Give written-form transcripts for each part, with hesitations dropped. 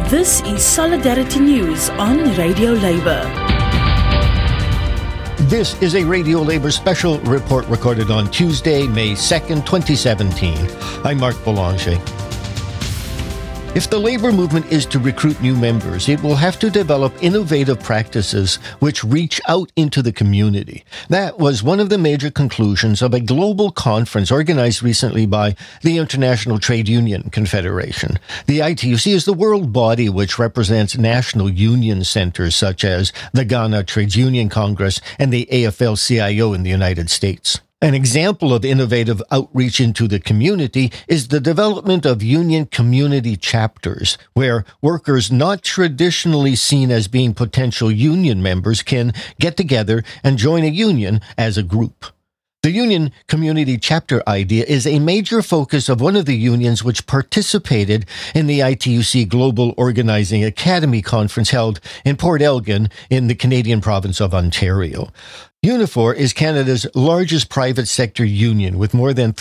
This is Solidarity News on Radio Labour. This is a Radio Labour special report recorded on Tuesday, May 2nd, 2017. I'm Mark Boulanger. If the labour movement is to recruit new members, it will have to develop innovative practices which reach out into the community. That was one of the major conclusions of a global conference organised recently by the International Trade Union Confederation. The ITUC is the world body which represents national union centres such as the Ghana Trades Union Congress and the AFL-CIO in the United States. An example of innovative outreach into the community is the development of union community chapters, where workers not traditionally seen as being potential union members can get together and join a union as a group. The union community chapter idea is a major focus of one of the unions which participated in the ITUC Global Organizing Academy conference held in Port Elgin in the Canadian province of Ontario. Unifor is Canada's largest private sector union with more than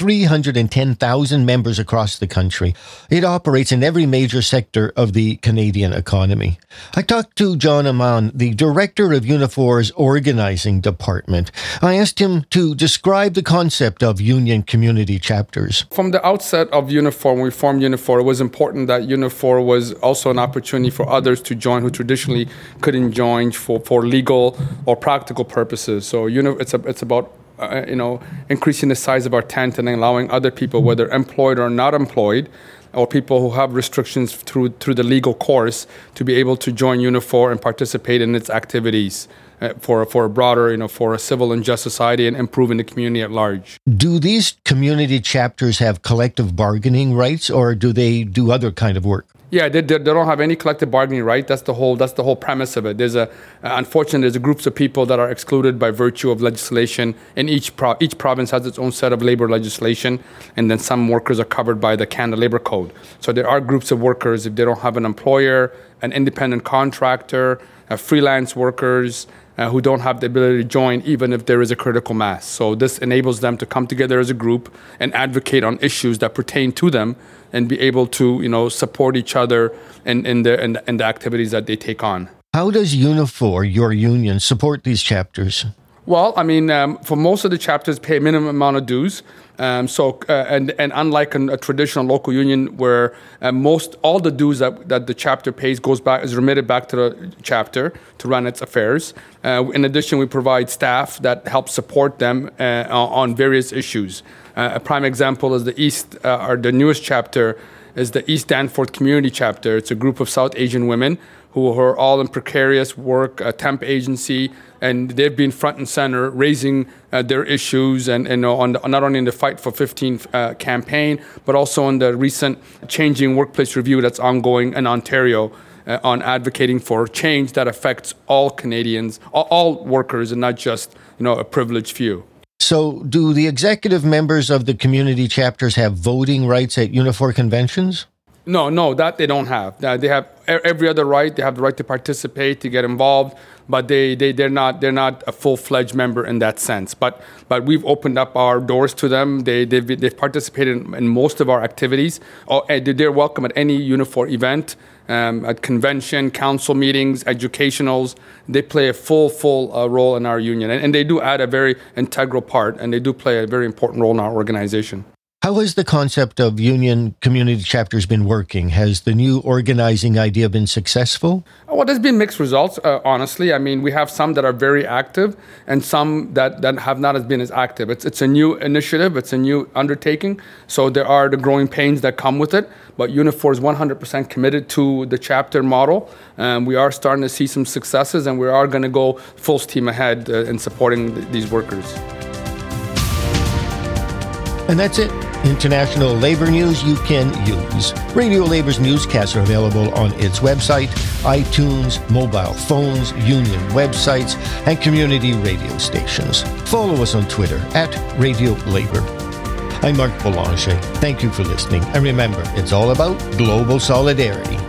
310,000 members across the country. It operates in every major sector of the Canadian economy. I talked to John Aman, the director of Unifor's organizing department. I asked him to describe the concept of union community chapters. From the outset of Unifor, when we formed Unifor, it was important that Unifor was also an opportunity for others to join who traditionally couldn't join for legal or practical purposes. So it's about increasing the size of our tent and allowing other people, whether employed or not employed, or people who have restrictions through the legal course, to be able to join Unifor and participate in its activities for a broader, for a civil and just society and improving the community at large. Do these community chapters have collective bargaining rights, or do they do other kind of work? Yeah, they don't have any collective bargaining right. That's the whole premise of it. Unfortunately, there's groups of people that are excluded by virtue of legislation. And each province has its own set of labor legislation, and then some workers are covered by the Canada Labor Code. So there are groups of workers, if they don't have an employer, an independent contractor, freelance workers, who don't have the ability to join even if there is a critical mass. So this enables them to come together as a group and advocate on issues that pertain to them and be able to, support each other in the activities that they take on. How does Unifor, your union, support these chapters? Well, for most of the chapters, pay a minimum amount of dues. And unlike a traditional local union where all the dues that the chapter pays is remitted back to the chapter to run its affairs. In addition, we provide staff that help support them on various issues. A prime example is the newest chapter is the East Danforth Community Chapter. It's a group of South Asian women who are all in precarious work, a temp agency, and they've been front and center raising their issues and not only in the Fight for 15 campaign, but also in the recent Changing Workplace Review that's ongoing in Ontario on advocating for change that affects all Canadians, all workers, and not just a privileged few. So do the executive members of the community chapters have voting rights at Unifor conventions? No, that they don't have. They have every other right. They have the right to participate, to get involved, but they're not a full-fledged member in that sense. But we've opened up our doors to them. They've participated in most of our activities. They're welcome at any Unifor event, at convention, council meetings, educationals. They play a full role in our union, and they do add a very integral part, and they do play a very important role in our organization. How has the concept of union community chapters been working? Has the new organizing idea been successful? Well, there's been mixed results, honestly. We have some that are very active and some that have not been as active. It's a new initiative. It's a new undertaking. So there are the growing pains that come with it. But Unifor is 100% committed to the chapter model. We are starting to see some successes, and we are going to go full steam ahead in supporting these workers. And that's it. International labor news you can use. Radio Labor's newscasts are available on its website, iTunes, mobile phones, union websites, and community radio stations. Follow us on Twitter @Radio Labor. I'm Mark Boulanger. Thank you for listening. And remember, it's all about global solidarity.